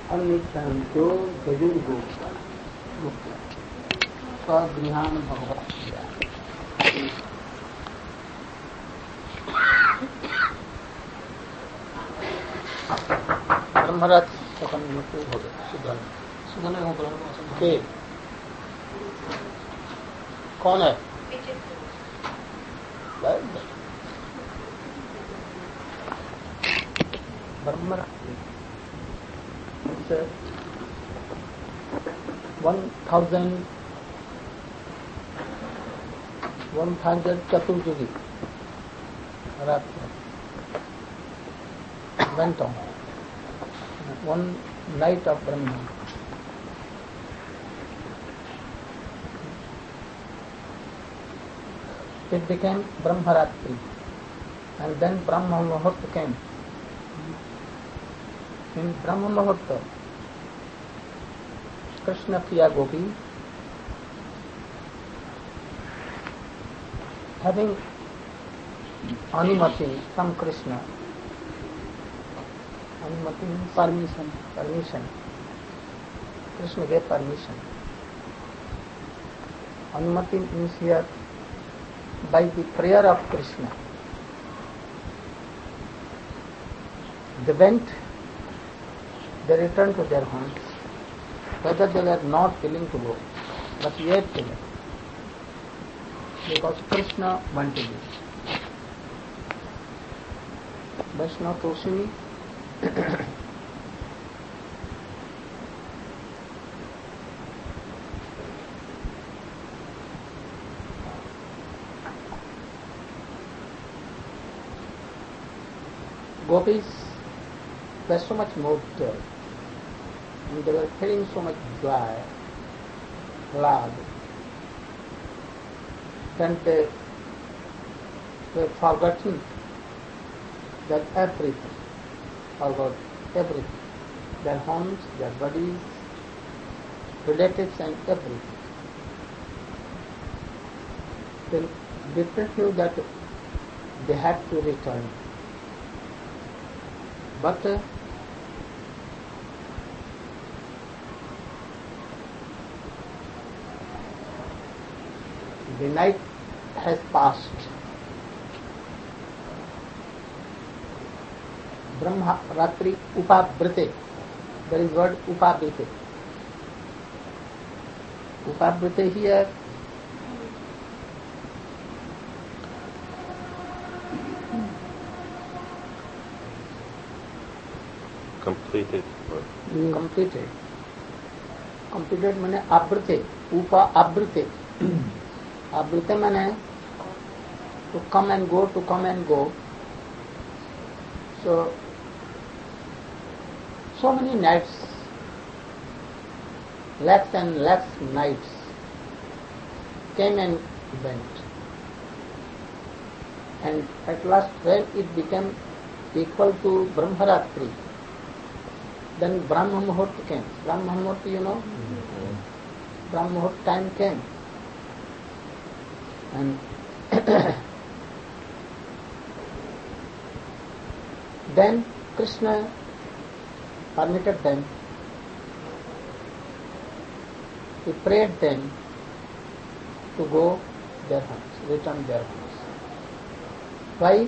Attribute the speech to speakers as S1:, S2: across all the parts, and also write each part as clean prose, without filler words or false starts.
S1: अन्निच्छन्तो यजुर्गो स्वगृहान भगवत महाराज हो गए सुधन कौन है ब्रह्मरात्रि 1000 चतुर्युगी रात्रि went on. One night of Brahma. It became Brahmaratri, and then Brahma Muhurta came. In Brahma Muhurta, Krishna Priya Gopi, having Anumati from Krishna, Anumati means permission. Krishna gave permission. Anumati means here by the prayer of Krishna. They went, they returned to their homes, whether they were not willing to go, but yet they went, because Krishna wanted it. Vaishnava Toshini Gopis were so much moved and they were feeling so much joy, glad, that they were forgotten that everything, forgot everything, their homes, their bodies, relatives and everything. Then they knew that they had to return. But the night has passed. Brahma Ratri Upabrite. There is word Upabrite. Upabrite here
S2: completed.
S1: Completed. Completed माने आबृते. Upa abrite. Abrite माने to come and go, to come and go. So many nights, lakhs and lakhs nights came and went. And at last when it became equal to Brahmaratri, then Brahma Muhurta came. Brahma Muhurta, you know? Mm-hmm. Brahma Muhurta time came. And then Krishna permitted them, he prayed them to go their homes, return their homes. Why?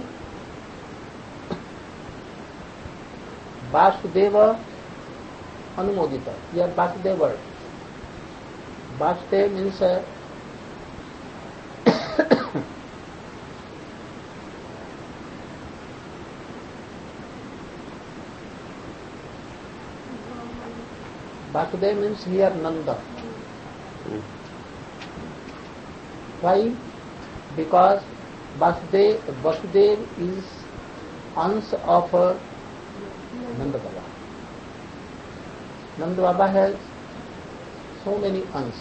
S1: Vasudeva Anumodita. Here Vasudeva word. Vasudeva means Vasudeva means here Nanda. Why? Because Vasudeva is ans of Nanda Baba. Nanda Baba has so many ans.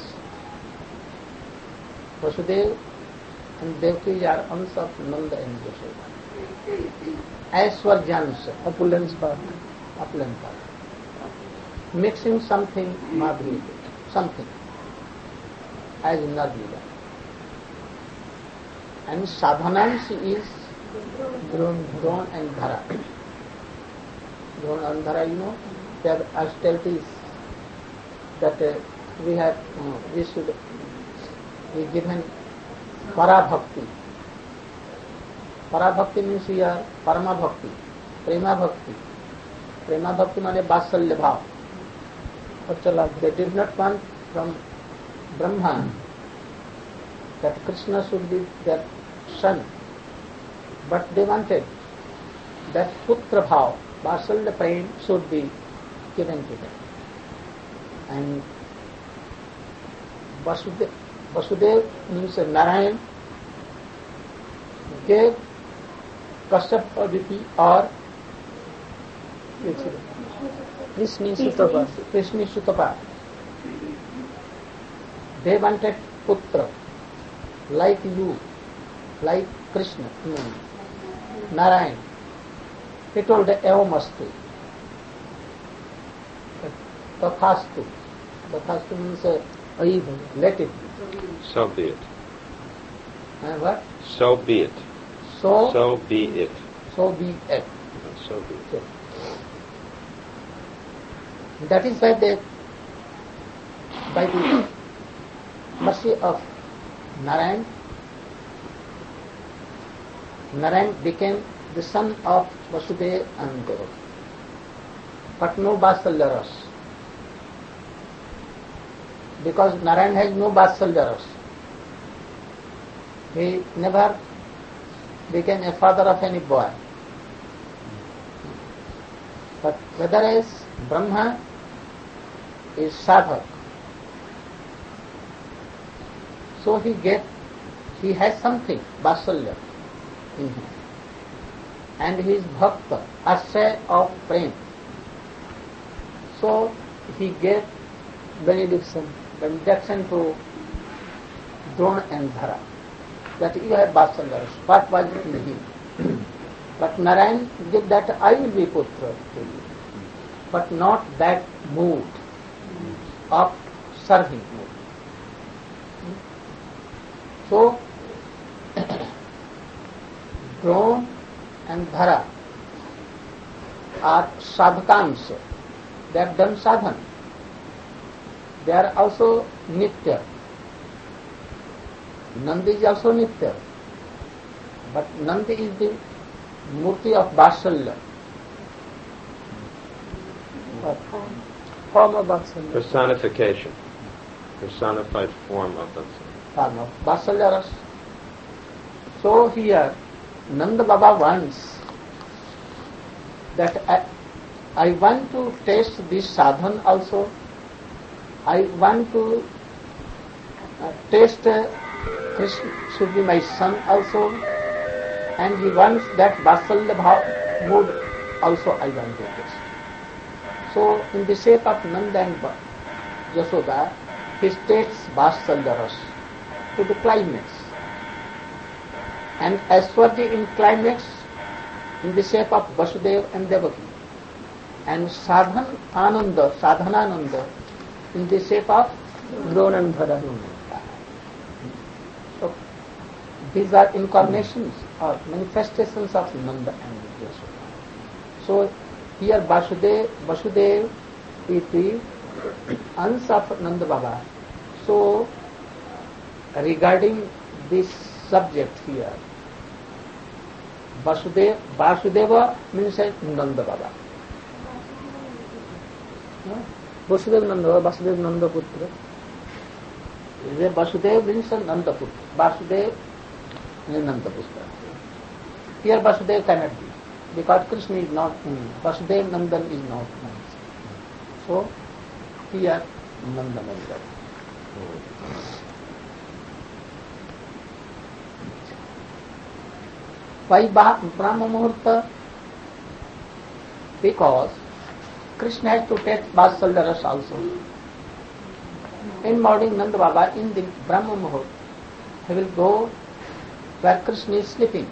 S1: Vasudeva and Devaki are ans of Nanda and Yashoda. Aishwaryans, opulence birth, opulent birth. Mixing something Madhuri, something as Narlila. And Sadhanans is Dhron and Dhara. Dhron and Dhara, you know, their austerities that we should be given para-bhakti. Para-bhakti means here parama-bhakti, prema-bhakti. Prema-bhakti means vasalya bhav. They did not want from Brahma that Krishna should be their son, but they wanted that putra bhav, vasalya prem should be given to them. And Vasudev means Narayan gave Kashyap Aditi or Krishna Sutapa. They wanted putra like you, like Krishna, Narayan. He told Evamastu. Tathastu. Tathastu means let it be.
S2: So be it.
S1: And what?
S2: So be it.
S1: So
S2: be it.
S1: So be it.
S2: So be it.
S1: That is why they, by the mercy of Narayan, Narayan became the son of Vasudeva and Devaki. But no Vasalya ras. Because Narayan has no Vasalya ras. He never became a father of any boy. But whereas Brahma is sadhak, so he has something, Vasalya, in him. And he is bhakta, asya of prem. So he gave benediction to Drona and Dhara, that you have Vasalya. What was it in him? But Narayan gave that I will be putra to you, but not that mood of serving mood. So Drona and Dhara are sadhakans. They have done sadhan. They are also nitya. Nandi is also nitya. But Nandi is the murti of Vasalya. Form of Vasalya.
S2: Personification. Personified form of Vasalya.
S1: Form of Vasalya ras. So here Nanda Baba wants that I want to taste this sadhan also. I want to taste Krishna should be my son also. And he wants that Vasalya bhav mood also I want to taste. So in the shape of Nanda and Yashoda, he takes Vasalya ras to the climax. And Aishwarya in climax in the shape of Vasudeva and Devaki. And Sadhanananda in the shape of Drona and Dhara. So these are incarnations or manifestations of Nanda and Yashoda. So here Vasudeva is the ansh of Nanda Baba. So regarding this subject here, Vasudeva means Nanda Baba. Vasudeva Nanda, Vasudeva Nanda Putra. Vasudeva means Nanda Putra. Vasudeva means Nanda Putra. Here Vasudeva cannot be, because Krishna is not, Vasudeva Nandan is not. So here Nanda Nanda. Why Brahma Muhurta? Because Krishna has to take Vasalya ras also. In morning, Nanda Baba, in the Brahma Muhurta, he will go where Krishna is sleeping.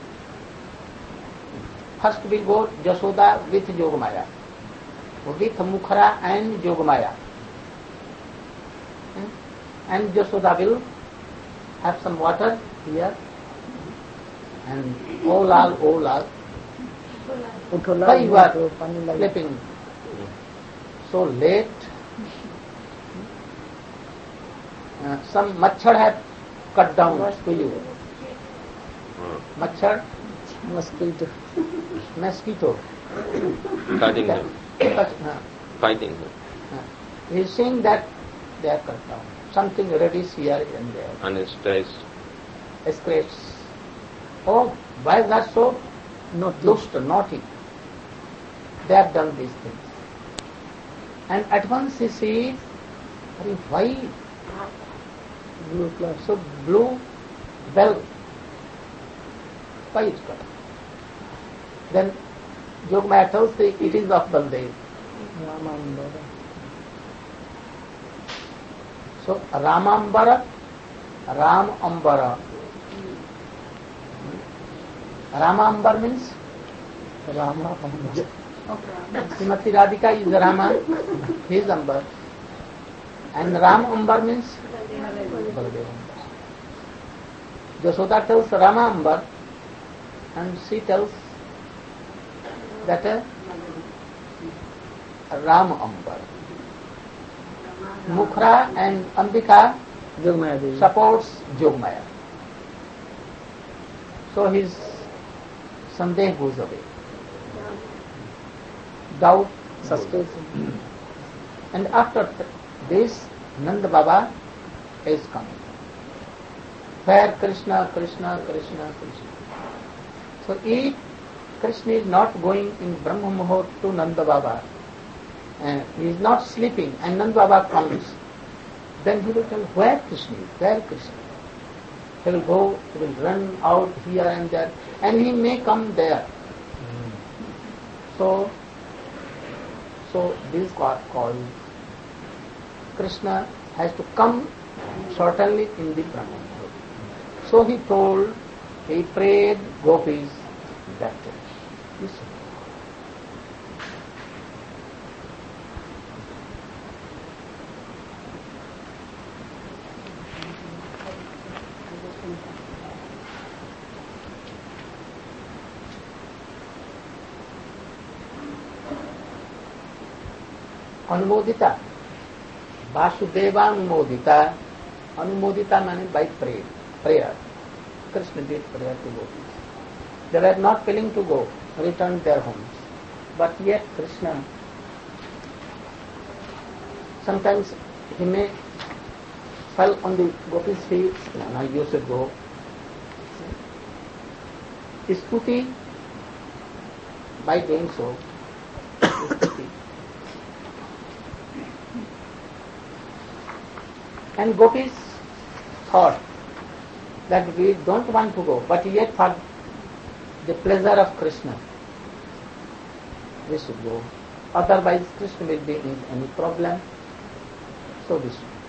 S1: First we go Yashoda with Yogamaya, with Mukhara and Yogamaya. And Yashoda will have some water here. And O Lal, why you are sleeping? so late. Some machhar have cut down to you. Machhar? Mosquito.
S2: Cutting him. Fighting him.
S1: He is saying that they are cut down. Something reddish here and there.
S2: On his face.
S1: Scratches. Oh, why is that so? Naughty. They have done these things. And at once he sees, why? Blue cloth. So blue bell. Why is cut? Then Yogamaya tells the it is of Baldev. So Ramambara, Ram Ambara. Ramambar means Rama Ambar. Srimati Radhika is Rama, he is Ambar. And Ram Ambar means Baldev Ambar. Jasoda tells Rama Ambar and she tells that Ram Ambar. Mukhra and Ambika supports Yogamaya. So his sandeh goes away. Doubt goes. And after this, Nanda Baba is coming. Where Krishna, Krishna, Krishna, Krishna. So if Krishna is not going in Brahma Muhurt to Nanda Baba, and he is not sleeping, and Nanda Baba comes, then he will tell, where Krishna is, where Krishna is. He will go, he will run out here and there, and he may come there. So this is called Krishna has to come certainly in the Brahma Muhurt. So he prayed gopis that church. Yes. Anumodita. Vasudeva Anumodita means by prayer. Krishna did prayer to gopis. They were not willing to go, return their homes. But yet Krishna, sometimes he may fall on the gopis' feet, now you should go. Stuti, by doing so, stuti. And gopis thought that we don't want to go, but yet for the pleasure of Krishna, we should go. Otherwise Krishna will be in any problem. So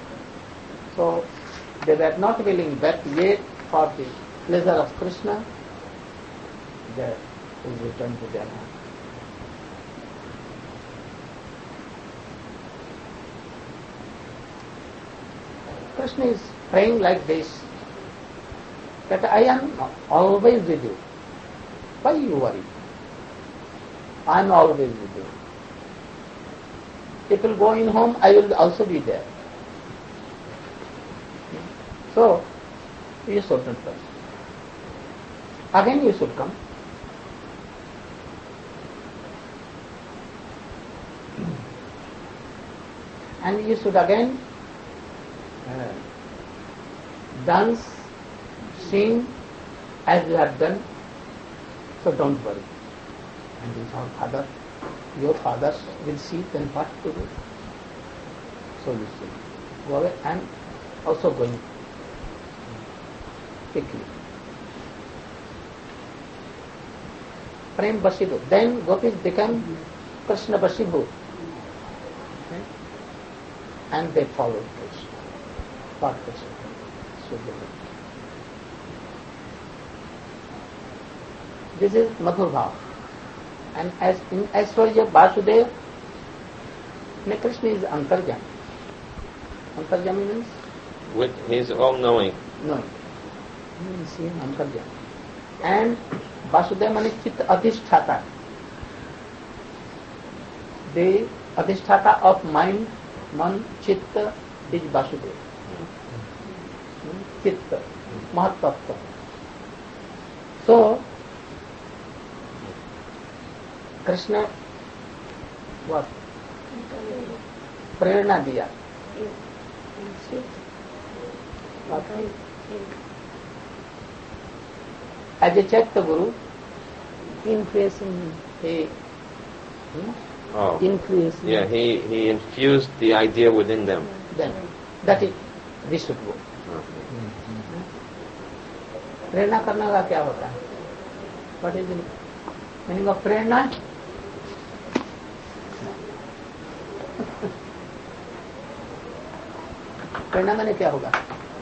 S1: they were not willing, but yet for the pleasure of Krishna, they will return to their home. Krishna is praying like this, that I am always with you. Why you worry? I am always with you. People go in home, I will also be there. So, you should not trust. Again you should come. And you should again dance, sing as you have done. So don't worry. And this our father, your fathers will see then what to do. So you should go away. I am also going quickly. Prem Basibhu. Then gopis became Krishna Basibhu. Okay? And they followed Krishna. For Krishna. So this is Madhur Bhav. And as in Aishwarya Vasudev, Krishna is Antarjami. Antarjami means?
S2: He is all-knowing.
S1: Knowing. Means he is Antarjami. And Vasudev means Chitta Adhisthata. They Adhisthata of mind, man, chitta is Vasudeva. Chitta, Mahatattva. So, Krishna what? Prerna diya. As a Chaitya Guru,
S3: influencing. Influencing.
S2: Yeah, he infused the idea within them.
S1: Then, that is Visuddha. प्रेरणा करने का क्या होता है? What is the meaning of प्रेरणा? प्रेरणा माने क्या होगा?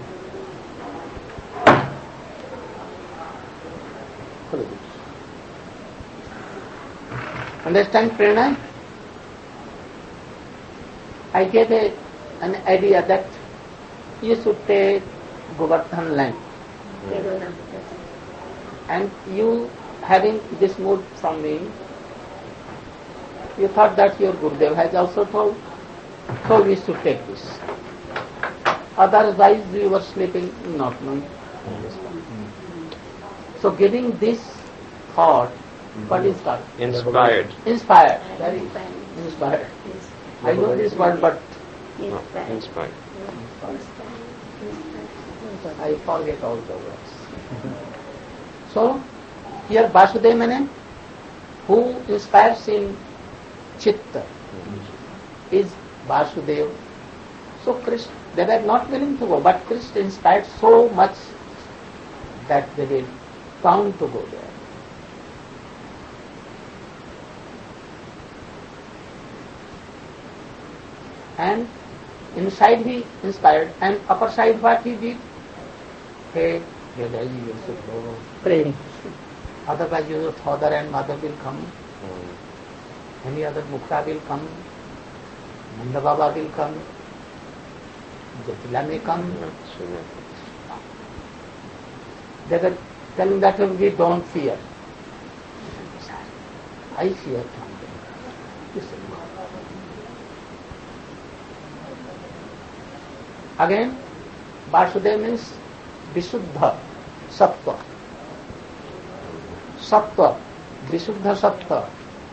S1: Understand prerna? I gave an idea that you should take Govardhan land. And you, having this mood from me, you thought that your Gurudev has also told, so we should take this. Otherwise we were sleeping not knowing. So giving this thought, what is called?
S2: Inspired.
S1: Inspired. Very inspired. I know this word, but
S2: Inspired.
S1: I forget all the words. So, here Vasudeva means who inspires in Chitta is Vasudeva. So Krishna, they were not willing to go, but Krishna inspired so much that they were bound to go there. And inside he inspired, and upper side what he did? Hey, Yadaji, you should go.
S3: Praying.
S1: Otherwise your father and mother will come. Any other Mukta will come. Nanda Baba will come. Jatila may come. They were telling that we don't fear. I fear something. Again, Vasudeva means Visuddha, Sattva. Sattva, Visuddha Sattva.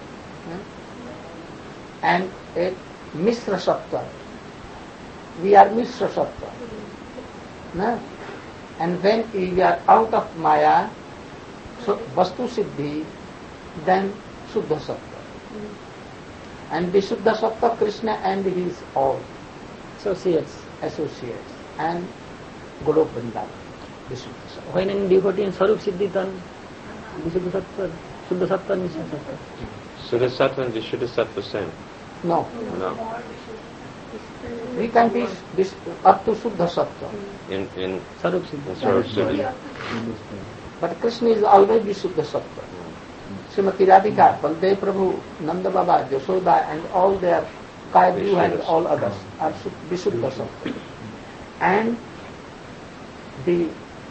S1: And a Mishra Sattva. We are Mishra Sattva. No? And when we are out of Maya, so Vastu Siddhi, then Suddha Sattva. And Visuddha Sattva, Krishna and his all associates and Golok Vrindavan.
S3: When in devotee in Sarup Siddhi, then Visuddha Sattva, Suddha Sattva and Mishra Sattva.
S2: Suddha Sattva and Vishuddha Sattva same?
S1: No.
S2: No.
S1: We can be up to Suddha Sattva.
S2: In
S3: Sarup Siddhi.
S2: in Sarup Siddhi.
S1: But Krishna is always Visuddha Sattva. Srimati Radhika, Baldev Prabhu, Nanda Baba, Yashoda and all their Kayadru and all others are Visuddha Sattva. And the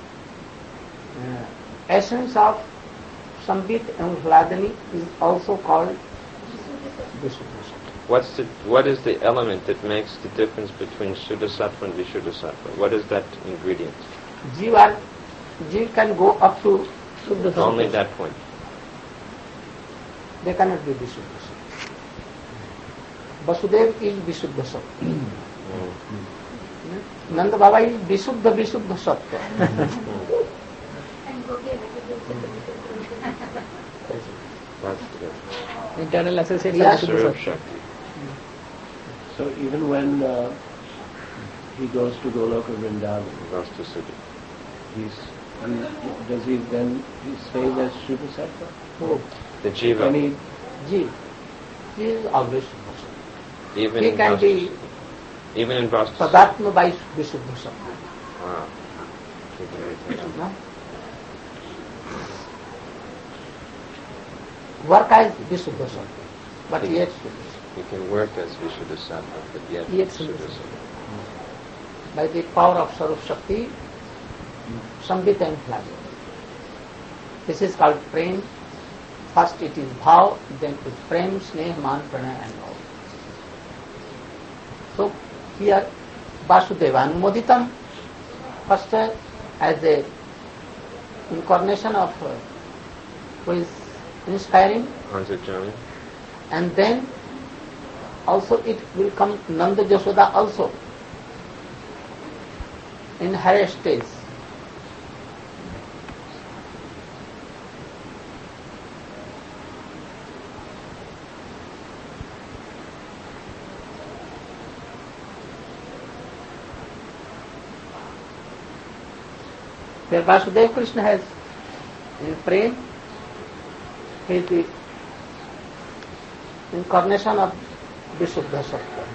S1: essence of Sambit and Hladani is also called Visuddha Sattva.
S2: What is the element that makes the difference between Suddha Sattva and Vishuddha Sattva? What is that ingredient?
S1: Jiva can go up to Suddha Sattva.
S2: Only that point.
S1: They cannot be Visuddha Sattva. Vasudeva is Visuddha Sattva. Nanda Baba is Visuddha Sattva.
S3: Internal association.
S1: Yeah.
S2: Sarup Shakti.
S4: So even when he goes to Goloka Vrindavan,
S2: Vastu Siddhi.
S4: does he then say as Shuddha Sattva?
S1: Oh,
S2: The Jiva.
S1: Jiva is always Suddha Sattva.
S2: Even
S1: He
S2: in
S1: can
S2: Vastu
S1: be
S2: Siddhi. Even in Vastu Siddhi.
S1: Tadatma by Visuddha Sattva.
S2: Wow. He can retain.
S1: No? Work as Visuddha Sattva, but yet Suddha Sattva.
S2: He can work as Vishuddha Sattva, but yet
S3: Yet
S2: Suddha
S3: Suddha
S2: Sattva.
S1: By the power of Sarup Shakti, Sambit and Hladani. This is called prem. First it is bhav, then it is prem, sneh, man, pranay and all. here Vasudevanumoditam, first as a incarnation of who is inspiring,
S2: Antrijami.
S1: and then also it will come Nanda Jashoda also in higher stage. Where Vasudeva Krishna has in prem, he is the incarnation of Vishuddha Sattva.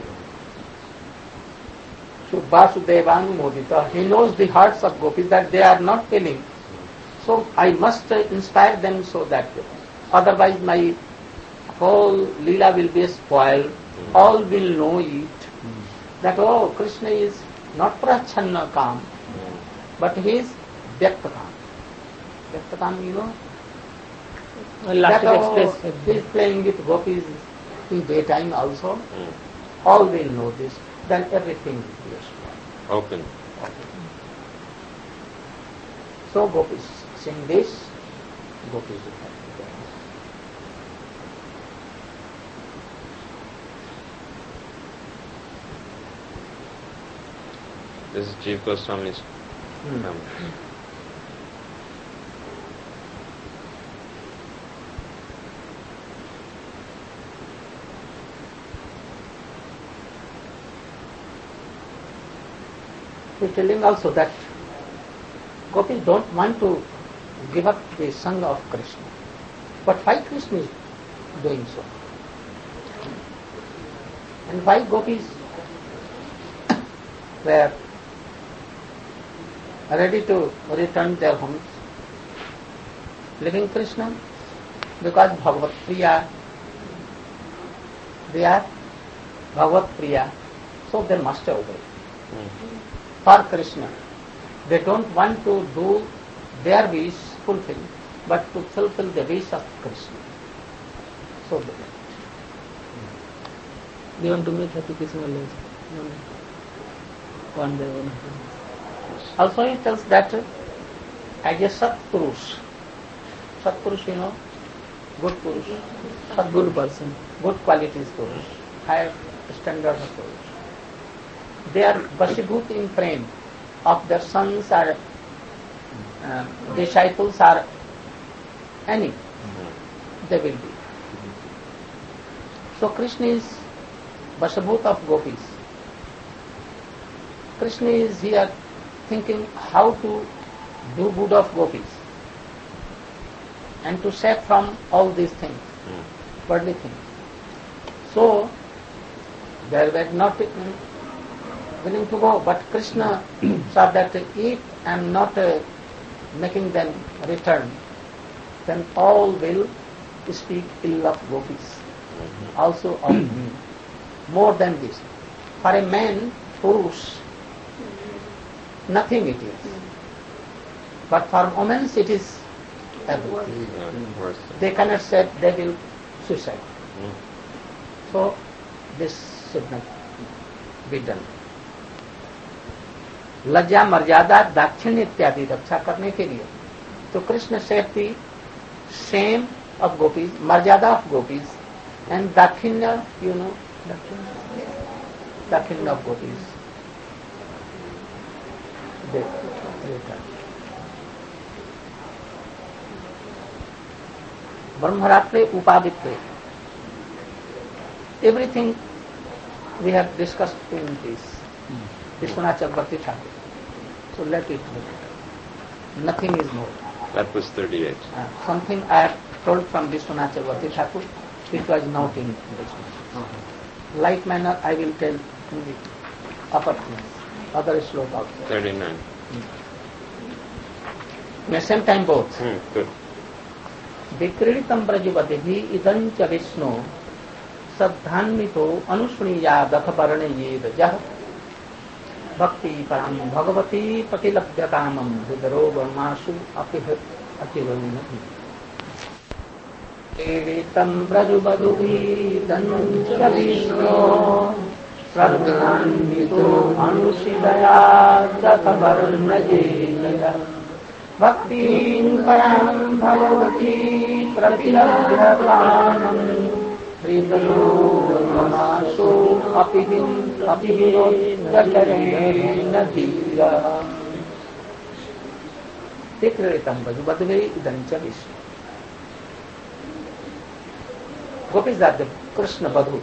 S1: So Vasudevanumodita, he knows the hearts of gopis that they are not willing. So I must inspire them so that otherwise my whole Leela will be spoiled. All will know it. That Krishna is not Prachanna Kam, but he is Vyaktakam. Vyaktakam, you know, that he is playing with gopis in daytime also. All will know this. Then everything will be spoiled.
S2: Open.
S1: So gopis sing this, gopis will have to dance.
S2: This is Jiva Goswami's comment.
S1: He is telling also that gopis don't want to give up the song of Krishna. But why Krishna is doing so? And why gopis were ready to return their homes, leaving Krishna? Because Bhagavat Priya, they are Bhagavat Priya, so they must obey. For Krishna, they don't want to do their wish fulfill, but to fulfill the wish of Krishna. So
S3: they want to make happy Krishna lives. One by one.
S1: Also he tells that as a Satpurush, Satpurush, you know, good Purush,
S3: Good person.
S1: good qualities Purush, higher standard of Purush. They are Vashibhut in prem of their sons or disciples or any, they will be. So Krishna is Vashibhut of gopis. Krishna is here thinking how to do good of gopis and to save from all these things, worldly things. So they were not willing to go, but Krishna saw that if I am not making them return, then all will speak ill of gopis, also of me. More than this, for a man, Purush, nothing it is. But for women it is everything.
S2: Worse.
S1: They cannot say they will suicide. So this should not be done. लज्जा मर्यादा दाक्षिण्य इत्यादि रक्षा करने के लिए तो Krishna save the same of gopis, maryada of gopis and dakshinya, you know, dakshinya of gopis. ब्रह्मरात्रे उपादित्य, everything we have discussed in this Vishwanath Chakravarti Thakur. So let it be. Nothing is more.
S2: That was 38.
S1: Something I have told from Vishwanath Chakravarti Thakur, which was not in this. Like manner I will tell in the upper things, other slope also.
S2: 39.
S1: At the same time both.
S2: Good.
S1: विक्रीडितम ब्रजवदेहि इदं च विष्णु सद्धान्वितो अनुष्णीयादथ वर्णयेद जः भक्ति परम भगवती प्रतिलभ्य कामम विदरो वर्मासु अतिवर्णति. क्रीडितम ब्रजवधुभिः इदं च विष्णु सर्गान्वितो अनुशिदया दतवर्णजेन भक्तिं परां भगवती प्रतिलभ्य प्राणम् हृदयोर्ममासो अपि विनोदकरेण धीरः तिक्रीडितं वधुवधवे इदं च Vishnu. Gopis are the Krishna Vadhu.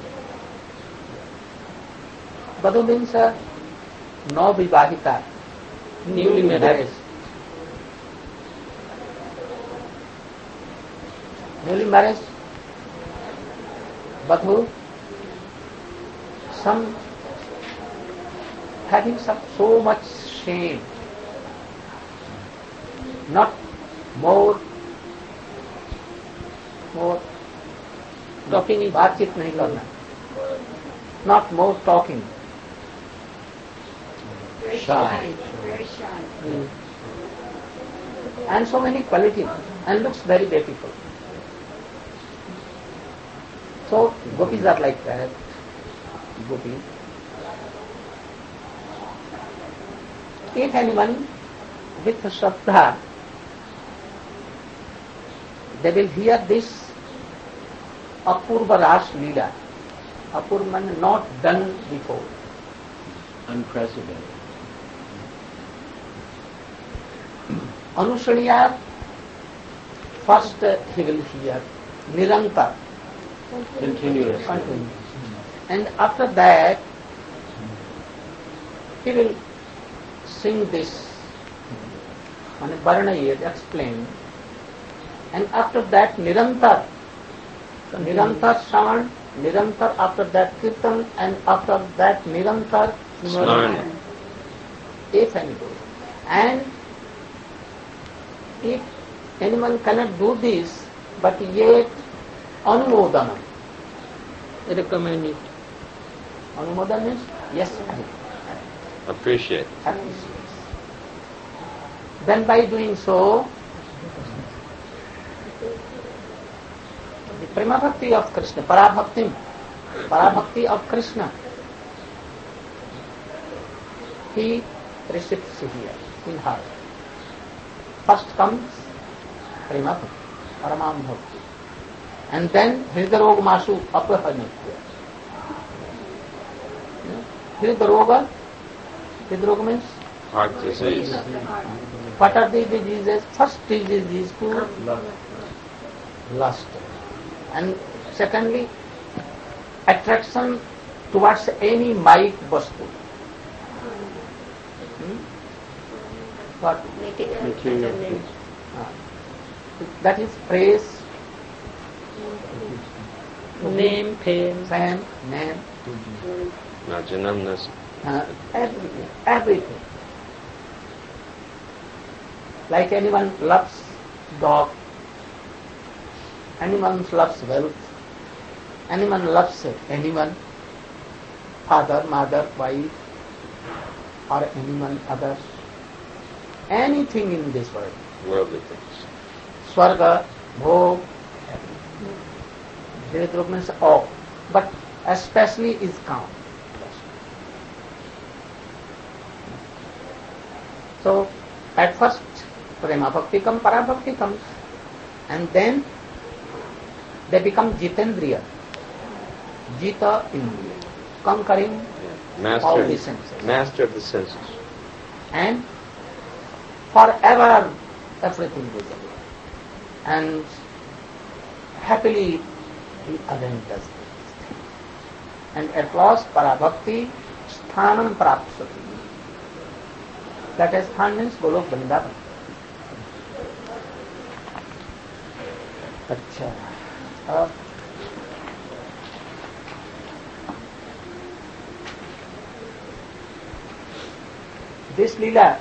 S1: Vadhu means no-vivahita, newly married. Newly married Vadhu, some having so much shame, not more talking, बातचीत नहीं करना, not more talking, shy, and so many qualities, and looks very beautiful. So gopis are like that. Gopis. If anyone with Shraddha, they will hear this Apurva Ras Leela. Apurva not done before.
S4: Unprecedented.
S1: Anushriya, first he will hear Nirantar.
S4: Continuously.
S1: And after that, he will sing this, Varna Yed, explain. And after that, Nirantar Shravan, Nirantar after that Kirtan, and after that Nirantar
S2: Smaran.
S1: If anybody. And if anyone cannot do this, but yet Anumodanam.
S3: Recommend it.
S1: Anumodan means yes,
S2: Appreciate.
S1: appreciates. Then by doing so, the prema bhakti of Krishna, parabhakti of Krishna, he receives here in heart. First comes prema bhakti, paramam bhakti, and then hridarog masu apahanitya. Hridaroga means
S2: Heart disease.
S1: what are the diseases? First disease is to lust. And secondly, attraction towards any might vastu. What?
S4: Material.
S1: That is praise,
S3: Name, fame.
S1: name,
S2: Najanamnas.
S1: everything. Like anyone loves dog, anyone loves wealth, anyone loves anyone, father, mother, wife, or anyone other, anything in this world.
S2: Worldly things.
S1: Swarga, bhog, Hridarog means all, but especially is count. So, at first, prema bhakti comes, para bhakti comes, and then they become jitendriya, jita indriya, conquering all the senses.
S2: Master of the senses.
S1: And forever everything goes away. And happily he again does this. And at last parabhakti sthanam prapsati. That is, sthan means Golok Vrindavan. अच्छा अब this Leela,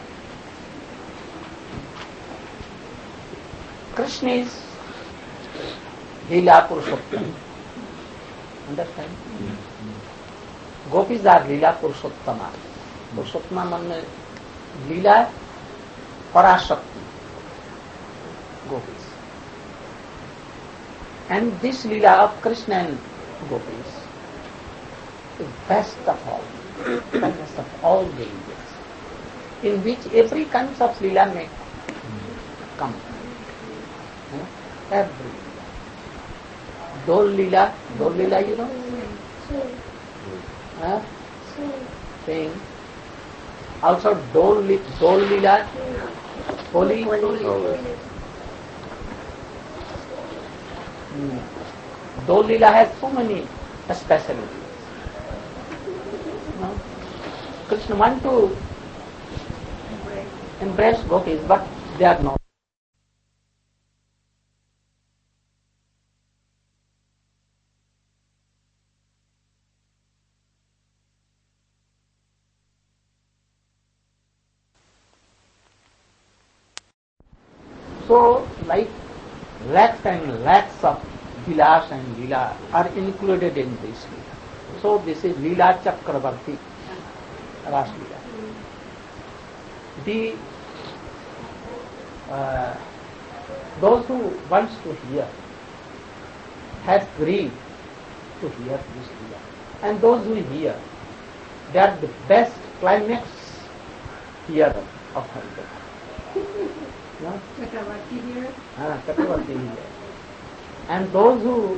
S1: Krishna is Leela Purushottam. Understand? Gopis are Leela Purushottama. Purushottama means Leela Parashakti. Gopis. And this Leela of Krishna and Gopis is best of all, finest of all the Leelas, in which every kind of Leela may come. Every Leela. Dol Leela, you know? Sing. Also Dol Leela, holy. Dol Leela has so many specialties. Krishna wants to embrace gopis, but they are not. So, like lakhs and lakhs of Vilas and Leela are included in this Leela. So, this is Leela Chakravarti, Ras Leela. Those who wants to hear have greed to hear this Leela. And those who hear, they are the best climax hearer of Harikatha. No?
S5: Chakravarti here.
S1: Chakravarti here. And those who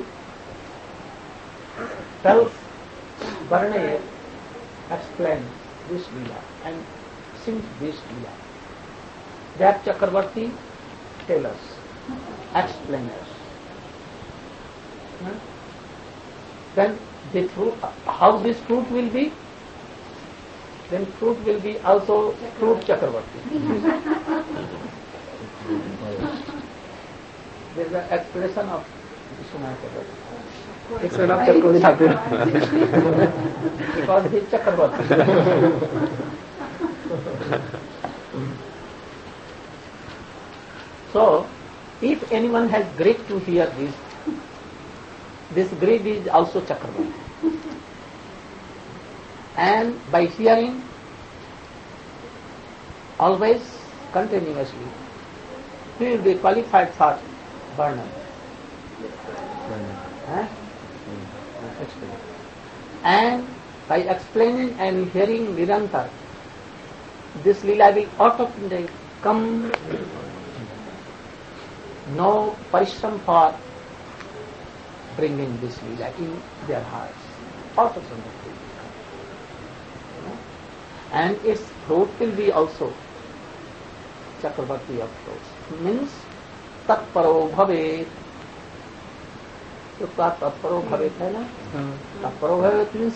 S1: tells Varnaya explains this Leela and sings this Leela, that Chakravarti tellers, explainers. Then the fruit, how this fruit will be? Then fruit will be also fruit Chakravarti. There is an expression of Vishwanath Chakravarti. Because he is Chakravarti. So, if anyone has greed to hear this greed is also Chakravarti. And by hearing always continuously, he will be qualified for Varna. And by explaining and hearing Nirantar, this Leela will automatically come. No parishram for bringing this Leela in their hearts. Automatically. And its fruit will be also Chakravarti of fruits. Means tatparo bhavet. Tatparo bhavet hai na? Tatparo bhavet means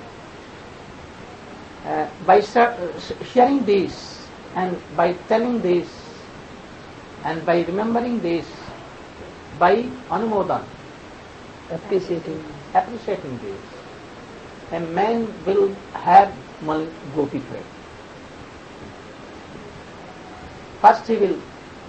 S1: by hearing this and by telling this and by remembering this, by anumodan, appreciating this, a man will have gopi prem. First he will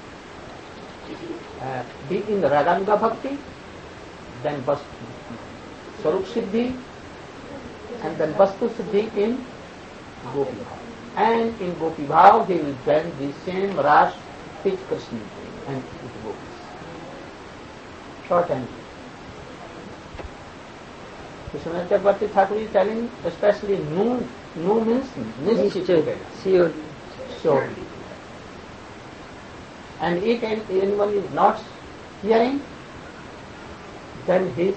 S1: be in Raganga Bhakti, then Swarup Siddhi, and then Vastu Siddhi in Gopi Bhav. And in Gopi Bhav he will join the same Ras pitch Krishna and with gopis. Short and Vishwanath Chakravarti Thakur is telling especially no means nischit. Surely. And if anyone is not hearing, then his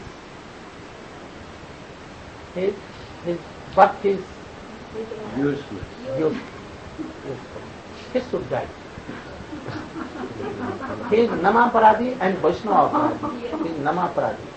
S1: birth is
S4: useless.
S1: He should die. He is Namaparadi and Vaishnava Aparadi. He is Namaparadi.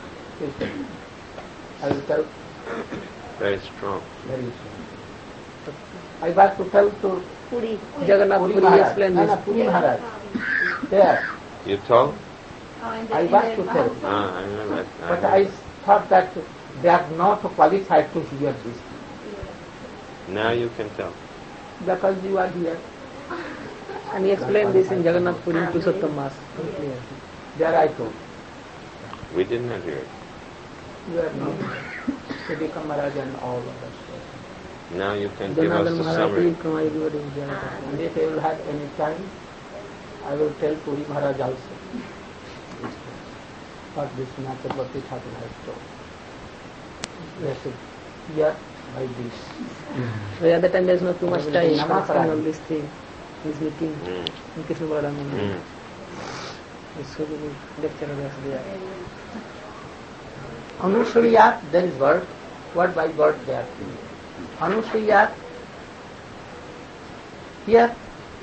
S1: I will tell.
S2: Very strong.
S1: Very strong. I want to tell to
S3: Puri, Jagannath Puri explain this.
S1: Puri Maharaj. There.
S2: You told?
S1: I want to tell.
S2: I know that.
S1: But I thought that they are not qualified to hear this.
S2: Now you can tell.
S1: Because you are here.
S3: And he explained this in Jagannath Puri Purushottam Mas.
S1: There I told.
S2: We did not hear it.
S1: You are not. Siddhika Maharaj and all of us.
S2: Now you can give us the summary.
S1: And if I will have any time, I will tell Puri Maharaj also what this Chakravarti Thakur has told. They should hear by this.
S3: The other time there is not too much time for
S1: Namaskar.
S3: explaining all this thing. This meeting in Krishna Balaram. So many lecturers there.
S1: Anushriyat, there is word by word there. Anushriyat, here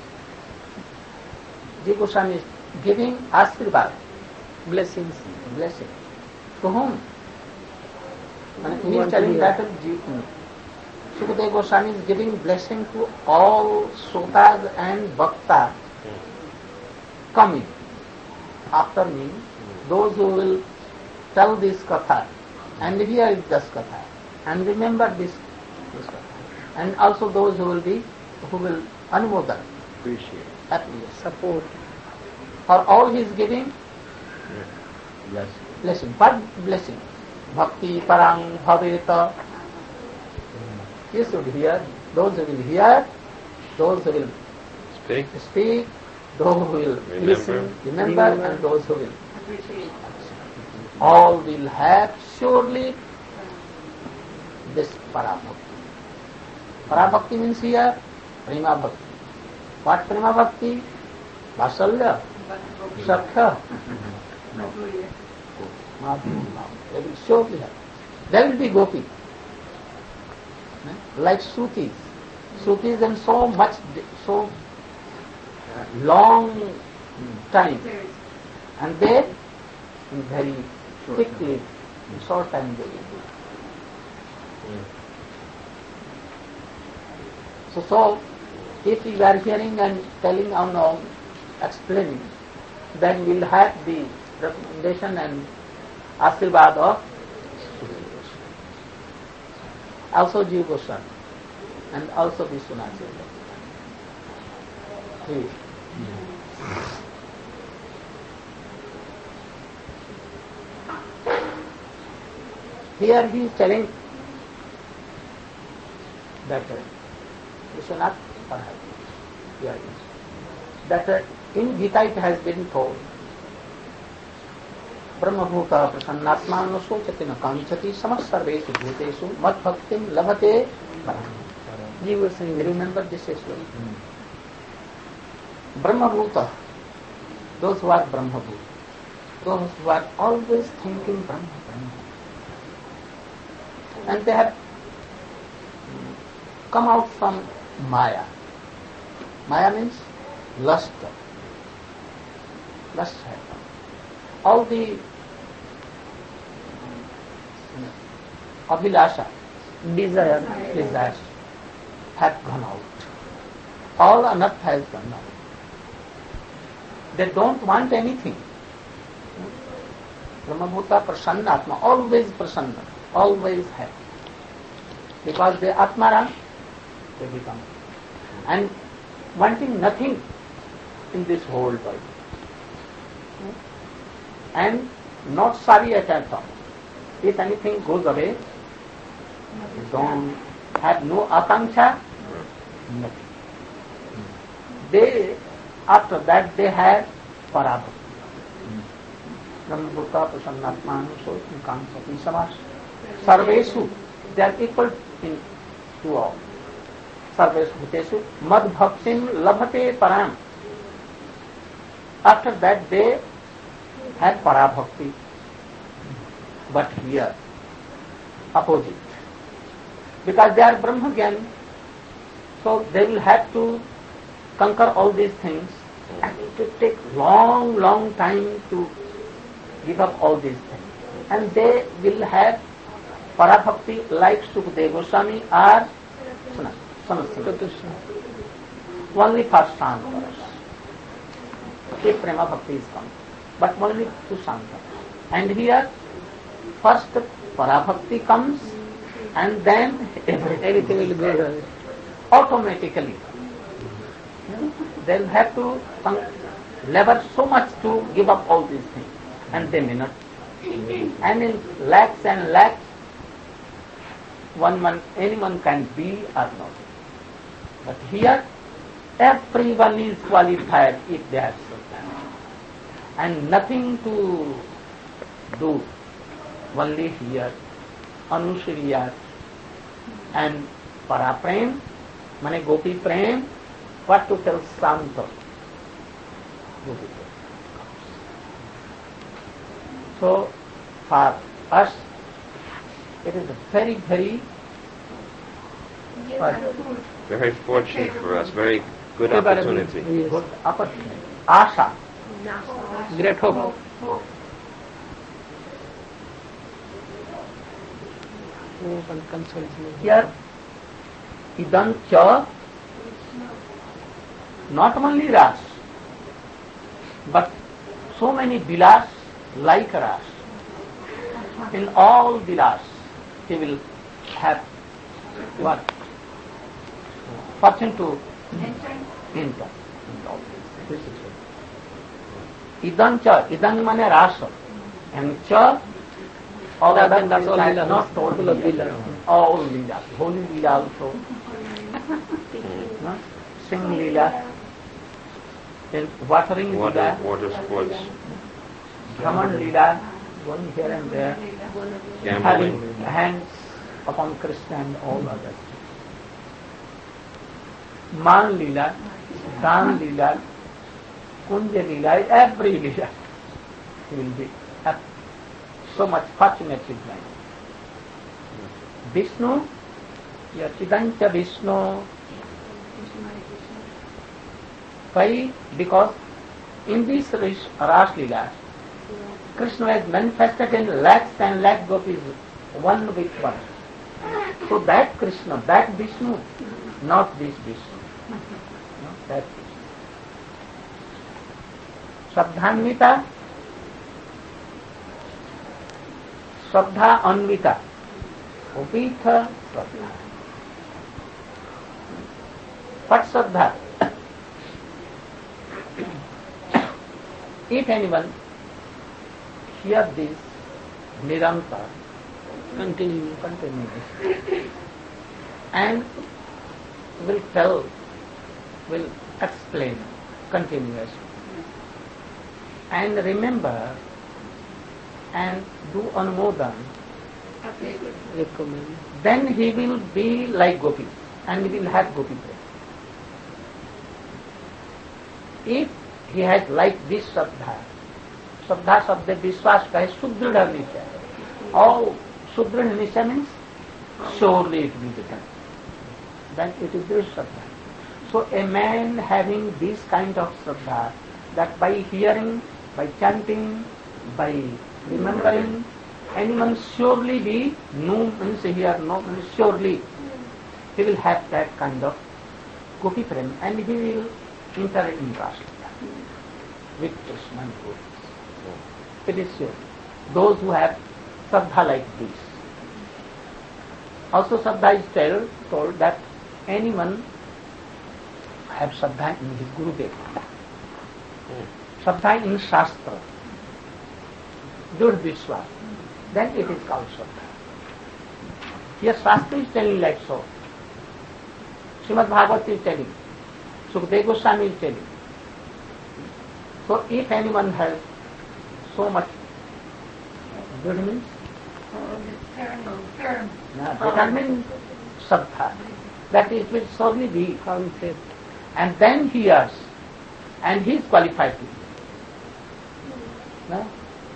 S1: Jiva Goswami is giving Ashirvad,
S3: Blessings.
S1: blessing. To whom? And he
S3: Who
S1: is
S3: want to
S1: telling
S3: hear.
S1: that Sukadeva Goswami is giving blessing to all Sotas and Bhaktas coming after me, those who will tell this katha and hear this katha and remember this katha, and also those who will anumodan,
S4: Appreciate.
S1: appreciate.
S3: Support.
S1: For all he is giving
S4: Yes.
S1: blessing. What blessing? Bhakti parang bhaveta. You should hear. Those who will hear, those who will speak, those who will listen, remember, and those who will. All will have surely this parabhakti. Parabhakti means here prema bhakti. What prema bhakti? Vasalya, Sakha, Madhurya. They will surely have. There will be gopi. Like Srutis. Srutis and so long time. And they very quickly, in short time they will do. So if we are hearing and telling or explaining, then we will have the recommendation and Ashirvad of also Jiva Goswami and also Vishwanath. Three. Here he is telling that Vishwanath that in Gita it has been told Brahmabhuta prasannatma no sochati na kanchati samasarvesu bhuteshu mad bhaktim labhate param.
S3: Jiva Goswami.
S1: Remember this slogan. Brahmabhuta, those who are Brahmabhuta, those who are always thinking Brahma. And they have come out from Maya. Maya means lust. Lust has come. All the abhilasha, desires have gone out. All anartha has gone out. They don't want anything. Brahmabhuta prasanna atma, always prasanna, always happy. Because they atmaram, they become. And wanting nothing in this whole world. And not sorry at all. If anything goes away, they don't have no akanksha, nothing. They, after that, they have parabhakti. Brahmabhuta prasannatmanu socham kansati samas. Sarvesu, they are equal to all. Sarvesu bhutesu mad bhaktim labhate param. After that they have parabhakti. But here, opposite. Because they are Brahmagyan, so they will have to conquer all these things, and it will take long time to give up all these things. And they will have parabhakti like Sukadeva Goswami or Sanatana. Only for Santaras. If Prema Bhakti is come, but only to Santaras. And here, first parabhakti comes, and then everything will go away. Automatically. They'll have to labor so much to give up all these things, and they may not. And in lakhs and lakhs, anyone can be or not. But here, everyone is qualified if they have sultan. And nothing to do. Only here, Anushriyat, And para prem, mane gopi prem, what to tell Santa? Gopi prem. So, for us, it is a very, very
S2: very fortunate for us, very good opportunity.
S1: good opportunity. Asha.
S3: Great hope. Hope and consolation.
S1: Here, idam cha, not only ras, but so many vilas like ras. In all vilas, he will have what? Fortune to enter. This is it. Idam cha, idam mane rasa, and cha, all
S3: That
S1: other
S3: and that's all
S1: things
S3: lila,
S1: not told
S3: full of
S1: here.
S3: lila.
S1: All lila, holy lila also, no? Sing lila, then watering lila,
S2: Water sports,
S1: Brahman lila, going here and there,
S2: gambling.
S1: having hands upon Krishna and all others. Man lila, Dan lila, Kunja lila, every lila, he will be happy. So much fortunate is life. Vishnu, Yachidancha Vishnu. Why? Because in this Ras Leela, Krishna has manifested in lakhs and lakh gopis, one with one. So that Krishna, that Vishnu, not this Vishnu. No, that Vishnu. Shraddhanvita, Shraddha Anvita, Upitha Shraddha. What Shraddha? If anyone hear this Niranta, continuously, and will tell, will explain continuously, and remember and do anumodan,
S3: Recommend.
S1: then he will be like Gopi and he will have Gopi prem. If he has like this Shraddha, Shraddha Sabda Vishwas ka hai Sudrida Nisha. All Sudrida Nisha means surely it will become. Then it is this Shraddha. So a man having this kind of Shraddha, that by hearing, by chanting, by remembering, anyone surely be, no means here, no means surely, he will have that kind of Gopi prem and he will enter in Rasa with Krishna and Gopis. It is sure. Those who have Shraddha like this. Also Shraddha is told that anyone have Shraddha in his Gurudev. Shraddha in Shastra. Dud Vishwas. Then it is called Shraddha. Here Shastra is telling like so. Srimad Bhagavatam is telling. Sukadeva Goswami is telling. So if anyone has so much good means, determined Shraddha, that it will surely be
S3: Found faith.
S1: and then he hears and he is qualified to do. No?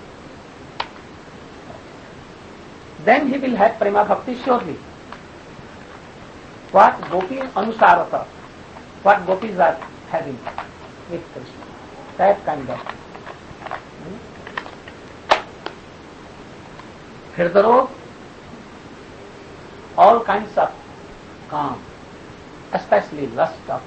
S1: Then he will have Prema Bhakti surely. What Gopi Anusarata, what gopis are having with Krishna. That kind of. Hirdaro, all kinds of calm, especially lust of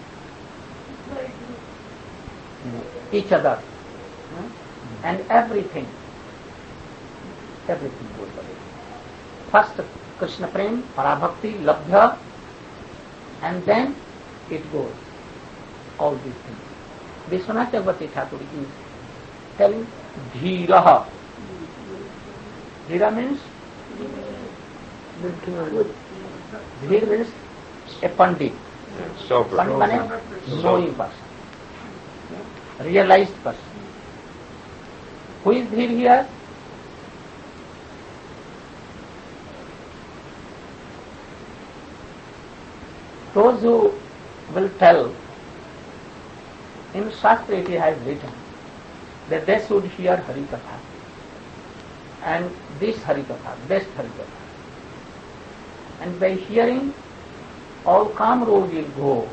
S1: each other, and everything goes away. First Krishna Prem, Parabhakti, Labdha, and then it goes. All these things. Vishwanath Chakravarti Thakur is telling Dhiraha. Dhira means Dhir means a Pandit.
S2: Sober.
S1: Pandit means knowing person. Realized person. Who is Dhir here? those who will tell, in Shastra it has written that they should hear Harikatha, and this Harikatha, best Harikatha. And by hearing, all karma road will go.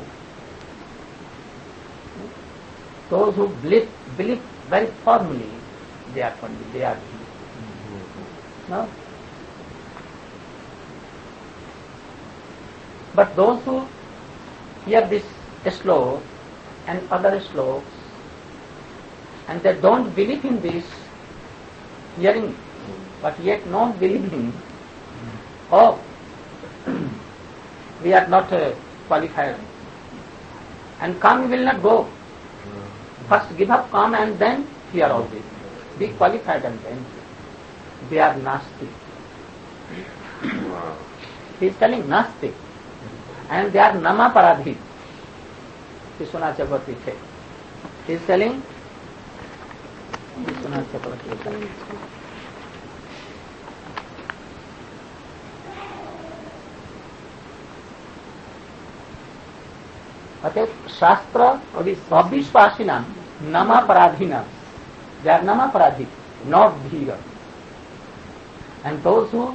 S1: Those who believe very firmly, they are Pandit, they are healed. No? But those who hear this sloka and other slokas, and they don't believe in this hearing, but yet not believing, oh, we are not qualified, and karma will not go. First give up karma and then hear all this. Be qualified and then they are nasty. He is telling nasty, and they are nama paradhi. Vishwanath Chakravarti said. He is telling Vishwanath Chakravarti. अतः शास्त्र अविश्वासी नाम नमापराधी नाम, they are namaparadhi, not dhira. And those who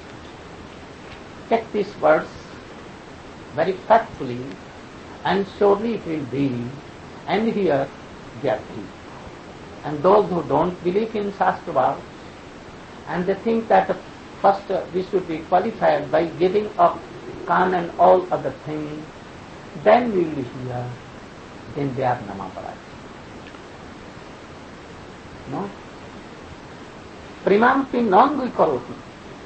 S1: take these words very factfully, and surely it will be, and here they are free. And those who don't believe in Shastra, and they think that first we should be qualified by giving up Khan and all other things, then we will hear, then they are namaparati. No? Primampi non karoti.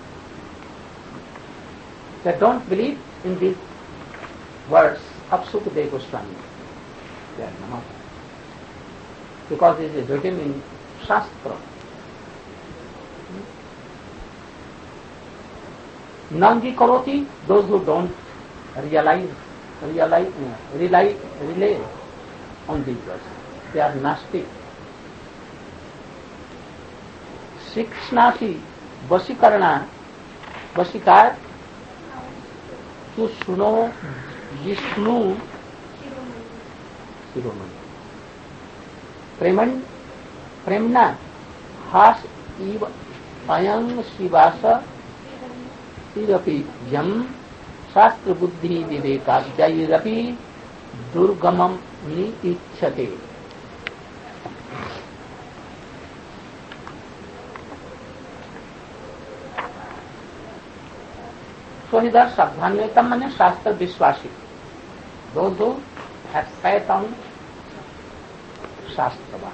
S1: They don't believe in these words of Sukadeva Goswami. They are namaparati. Because it is written in Shastra. Nangi karoti, those who don't rely on these words. They are nasty. Shikshnati, Vasikarana, Vasikar, to suno, Vishnu, Shiromani. Premna, Has, Eva, Ayam, Shivasa, Sirapi, Yam, शास्त्र बुद्धि विवेकाद्यैरपि दुर्गमम नि इच्छते. So here Sadhanvetam means Shastra Vishwashi. Those who have faith on Shastra.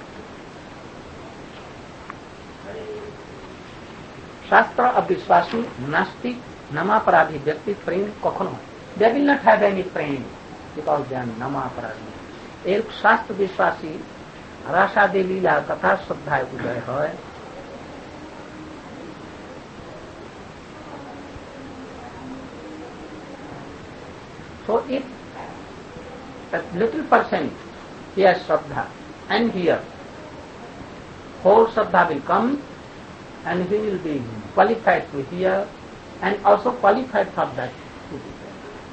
S1: Shastra Avishwashi, Nastik, Namaparadi Vyakti prem kokhano. They will not have any prem because they are Namaparadi. एक शास्त्र विश्वासी रासादि लीला कथा श्रद्धा उदय है. So if that little person he has Shraddha, and here whole Shraddha will come, and he will be qualified to hear and also qualified for that to be there.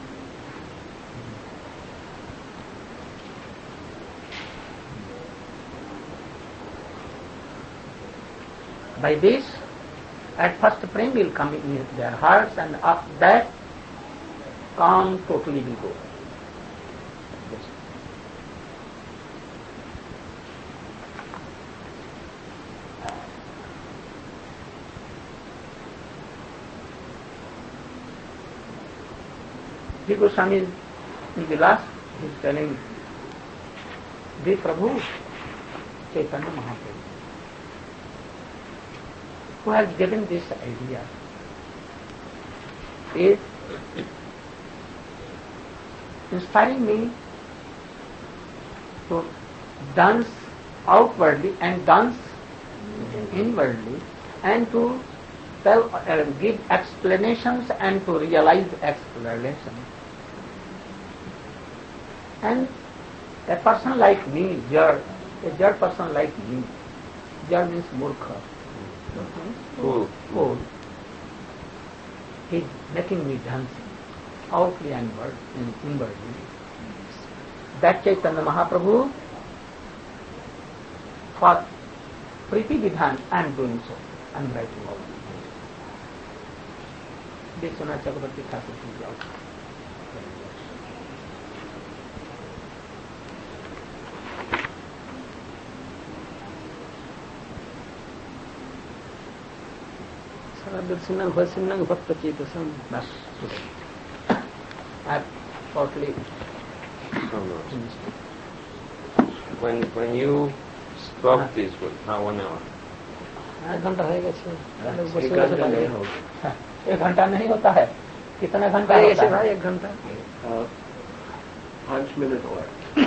S1: By this, at first prem will come in their hearts, and after that, calm totally will go. Yes. Sri Goswami in the last he is telling the Prabhu Chaitanya Mahaprabhu, who has given this idea, is inspiring me to dance outwardly and dance inwardly, and to give explanations and to realize explanations. And a person like me, a jad person like me, jad means murkha, fool. He is making me dancing. outwardly and inwardly. That Chaitanya Mahaprabhu, for Priti Vidhan, I am doing so. I am writing all this. Vishwanath Chakravarti Thakur is also.
S3: Dharsinang Bhasinang Bhakta Chetasam.
S1: That's today. I have shortly
S2: Almost. When you spoke these words, how 1 hour?
S3: 1 घंटा हो गया छे
S1: एक घंटा नहीं होता है कितना घंटा
S3: भाई
S1: होता
S3: ऐसे
S1: है
S3: भाई 1 घंटा
S4: 5 minutes or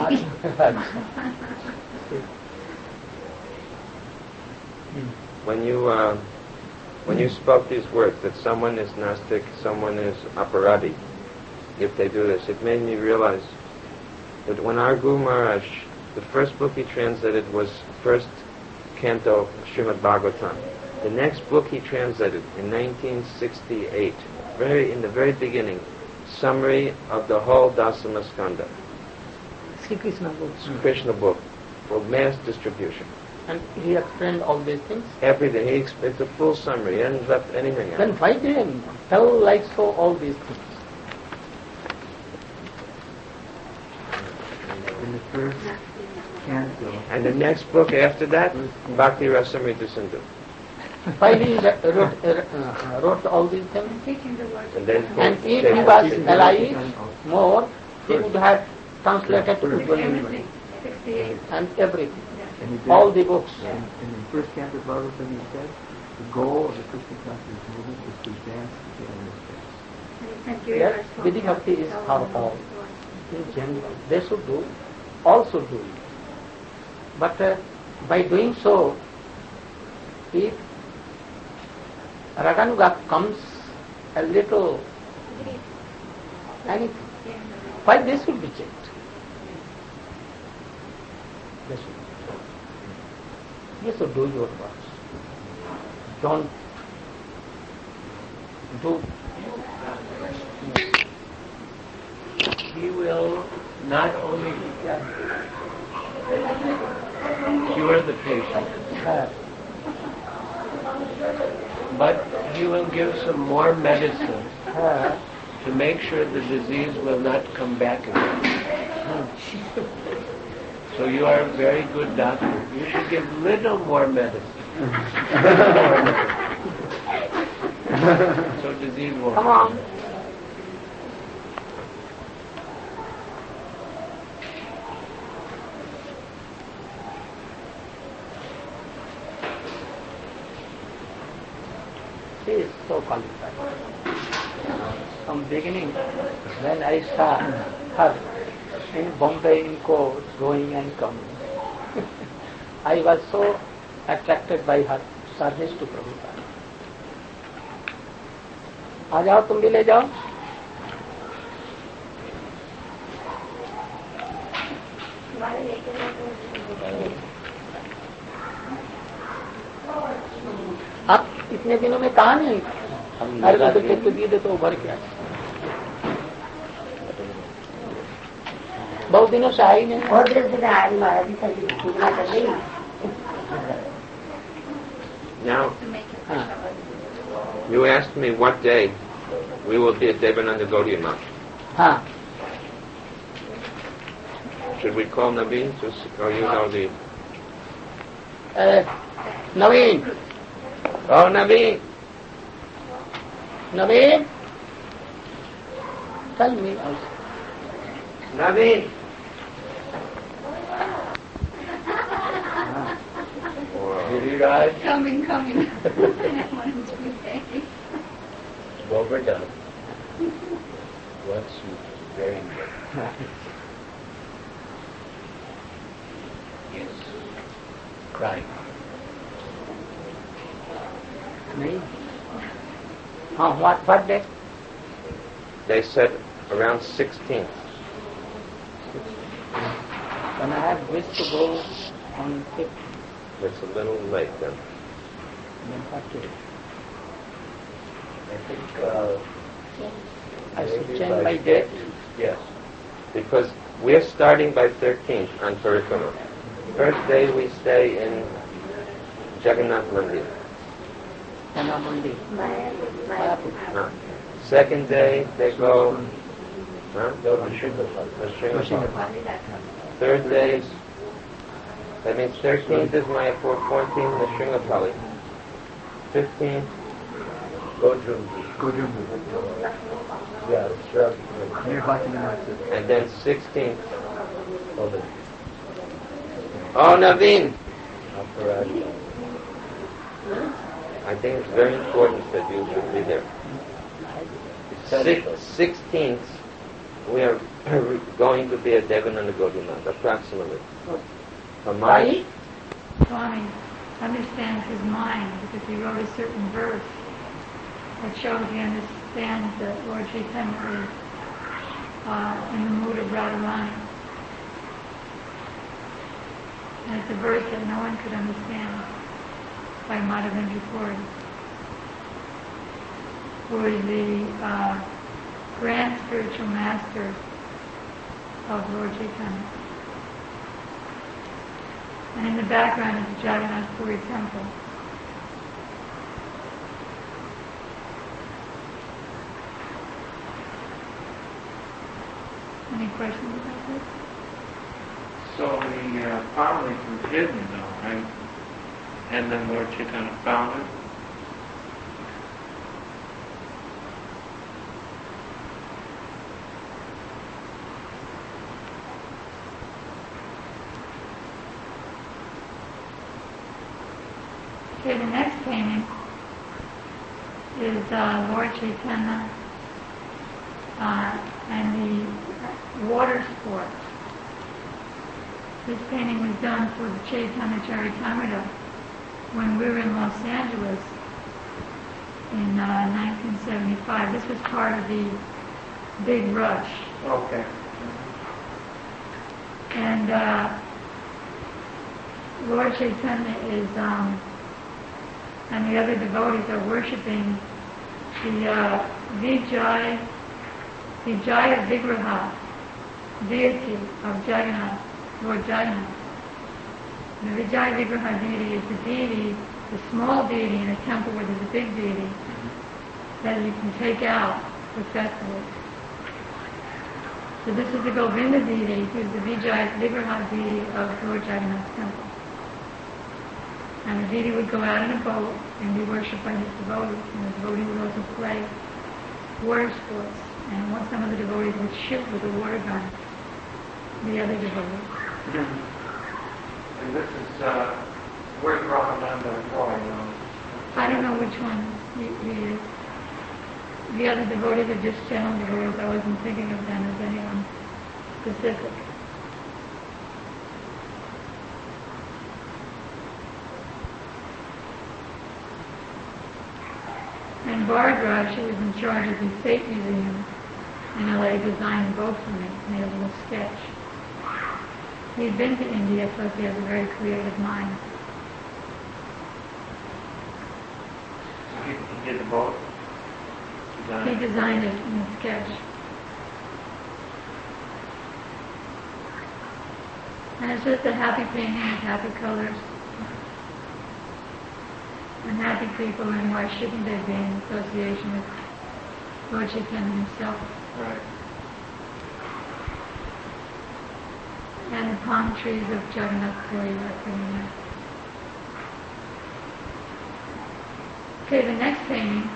S2: When you spoke these words, that someone is Nastic, someone is Aparadi, if they do this, it made me realize that when our Guru Maharaj, the first book he translated was first canto Srimad Bhagavatam. The next book he translated in 1968, in the very beginning, summary of the whole Dasama Skanda,
S3: Sri Krishna books.
S2: Krishna book, for mass distribution.
S1: and he explained all these things.
S2: Everything. It's a full summary. He hasn't left anything out.
S1: Then why did he tell like so all these things?
S4: in the first canto.
S2: And the next book after that, Bhakti Rasamrita Sindhu.
S1: Why he wrote all these things?
S2: And then
S1: And if he was alive more, he would have translated to Urdu and everything.
S4: And he did,
S1: All the books.
S4: in the first canto of Bhagavatam, he said, the goal of the Krishna consciousness movement is to advance the endless.
S1: Yes, Vidhi Bhakti is for all. In general, they should do, all should do it. But by doing so, if Raganuga comes a little anything, why they should be checked? They should. You should do your works. Don't do.
S5: He will not only cure the patient, but he will give some more medicine to make sure the disease will not come back again. So you are a very good doctor. You should give little more medicine. So disease won't
S1: Come on. She is so qualified. From beginning, when I saw her in Bombay in court, going and coming, I was so attracted by her service to Prabhupada. आ जाओ तुम भी ले जाओ. आप इतने दिनों में कहा नहीं अरे तो चेक दिए दे तो उभर गया. बहुत दिनों से आई नहीं.
S6: बहुत देर से आज महाराज जी का पूजा कर रही हूँ.
S2: Now, you asked me what day we will be at Devananda Gaudiya Math.
S1: हाँ.
S2: Should we call Naveen? Or you know the...
S1: Naveen.
S2: Oh, Naveen!
S1: Naveen. Tell me also.
S2: Naveen!
S5: Giriraj,
S6: Coming.
S5: overdone. Once you very good. Yes. Crying.
S1: नहीं. हाँ, what day?
S2: They said around 16th.
S1: When I have wished to go on 5th,
S2: It's a little late then.
S1: then what to do?
S5: I think
S1: I should
S2: Maybe
S1: change my date.
S2: Yes. Because we're starting by 13th on Parikrama. First day we stay in Jagannath Mandir.
S1: Yanamundi.
S2: No. Second day they go to Sringapali. Third day, that means 13th is Mayapur, 14th is Sringapali. 15th,
S4: Gojumbu.
S2: yeah, sure.
S4: Near Bhaktinath.
S2: And then 16th. Oh, Naveen! I think it's very important that you should be there. 16th, we are going to be at Devananda Gaudinath, approximately. A month.
S7: Swami understands his mind because he wrote a certain verse that shows he understands that Lord Chaitanya is in the mood of Radharani. And it's a verse that no one could understand by Madhavendra Puri, who is the grand spiritual master of Lord Chaitanya. And in the background is the Jagannath Puri temple. Any questions about this?
S5: So the following was hidden though, right? And then Lord Chaitanya found it.
S7: Okay, the next painting is Lord Chaitanya and the water sports. This painting was done for the Chaitanya Charitamrita when we were in Los Angeles in 1975. This was part of the big rush.
S5: Okay.
S7: And Lord Chaitanya is, and the other devotees are worshipping the Vijaya Vigraha, deity of Jagannath, Lord Jagannath. The Vijaya Vigraha deity is the deity, the small deity in a temple where there's a big deity that you can take out for festivals. So this is the Govinda deity, who's the Vijaya Vigraha deity of Lord Jagannath's temple. And the deity would go out in a boat and be worshipped by his devotees. And the devotee would also play water sports. And once some of the devotees would shoot with a water gun the other devotees.
S5: And this is where's Ramananda going?
S7: I don't know which one he is. The other devotees are just general devotees. I wasn't thinking of them as anyone specific. And Bardraj, who was in charge of the Fate Museum in LA, designed both for me, made a little sketch. He'd been to India, plus he has a very creative mind.
S5: He did the boat?
S7: He designed it in a sketch. And it's just a happy painting with happy colors. And happy people, and why shouldn't they be in association with Lord Chaitanya himself?
S5: Right.
S7: And the palm trees of Jagannath Puri are pretty nice. Okay, the next painting.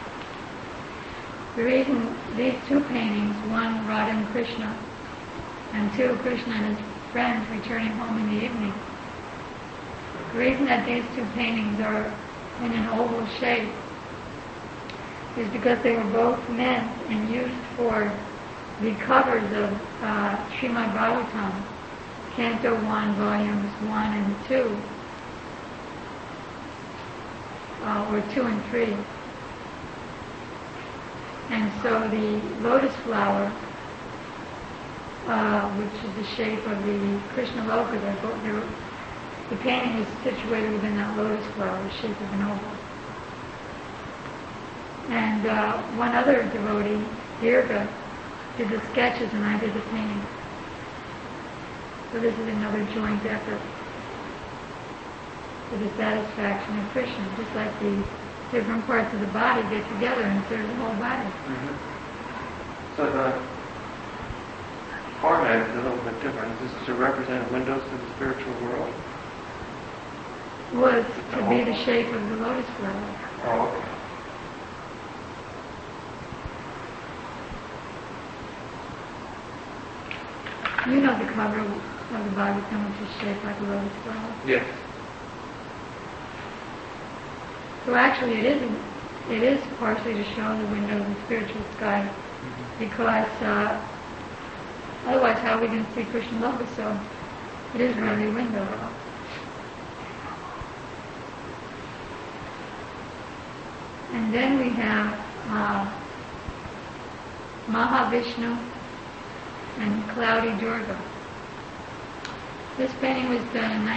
S7: The reason these two paintings, one Radha and Krishna, and two Krishna and his friends returning home in the evening. The reason that these two paintings are in an oval shape is because they were both meant and used for the covers of Srimad Bhagavatam, Canto 1, Volumes 1 and 2, or 2 and 3. And so the lotus flower, which is the shape of the Krishna Loka, the painting is situated within that lotus flower, the shape of an oval. And one other devotee Dirga did the sketches and I did the painting. So this is another joint effort for the satisfaction of Krishna, just like the different parts of the body get together and serve the whole body.
S2: So the format is a little bit different. This is to represent windows to the spiritual world.
S7: Was to be the shape of the lotus flower.
S2: Oh, okay.
S7: You know the cover of the Bhagavatam, which is shaped like a lotus flower.
S2: Yes.
S7: So actually it is partially to show the window of the spiritual sky, because otherwise how are we going to see Krishna Loka? So it is really a window. And then we have Mahavishnu and Cloudy Durga. This painting was done in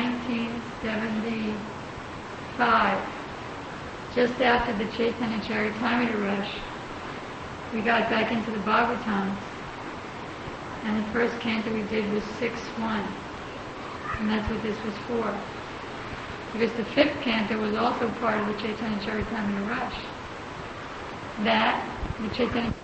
S7: 1975, just after the Chaitanya Charitamrita rush. We got back into the Bhagavatams, and the first canto we did was 6-1, and that's what this was for. Because the 5th canto was also part of the Chaitanya Charitamrita rush. That, the Chaitanya